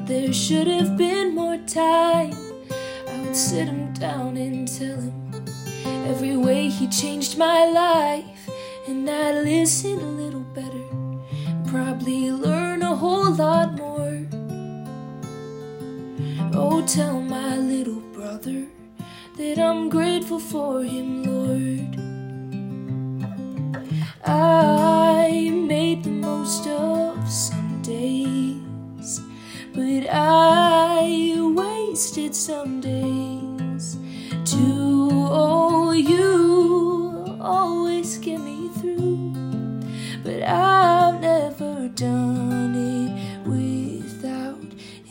there should have been more time. I would sit him down and tell him every way he changed my life, and I'd listen a little better, probably learn a whole lot more. Oh, tell my little brother that I'm grateful for him, Lord. I made the most of some days, but I wasted some days too. Oh, you always get me through, but I've never done it without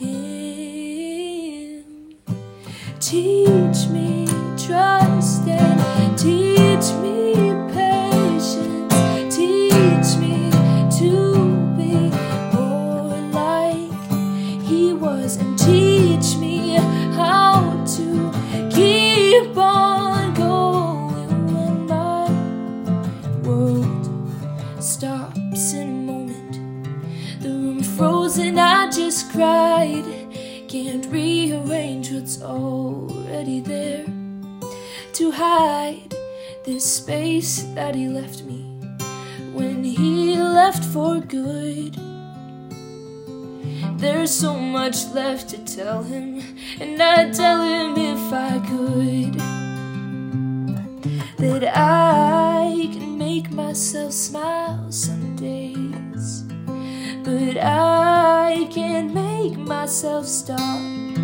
him. Teach me trust and teach me patience. Teach me to be more like he was, and teach me how to keep on going when my world stops in a moment. The room frozen, I just cried. Can't rearrange what's already there to hide this space that he left me when he left for good. There's so much left to tell him, and I'd tell him if I could, that I can make myself smile some days, but I can't make myself stop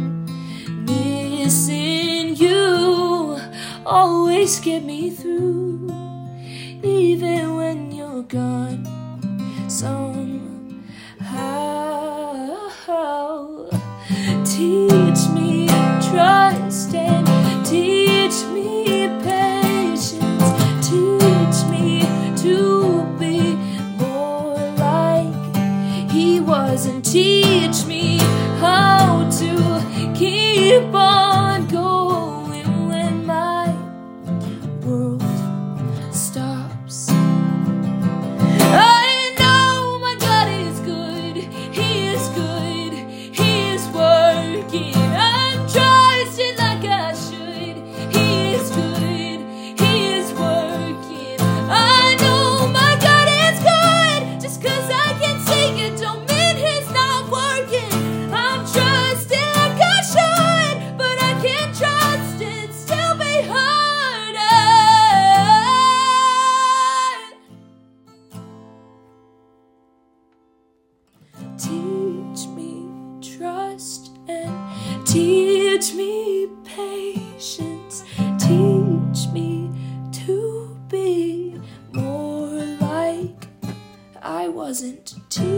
missing you. Always get me through, even when you're gone somehow. Teach me trust and teach me patience. Teach me to be more like he was, and teach me how to keep on going when my world stops. I know my God is good, he is good, he is working. I'm trusting like I should, he is good, he is working. I know my God is good, just 'cause I can't see it don't mean he's not working. I'm trusting like I should, but I can't trust it, still be harder. Teach me trust and teach me patience. Teach me to be more like I wasn't.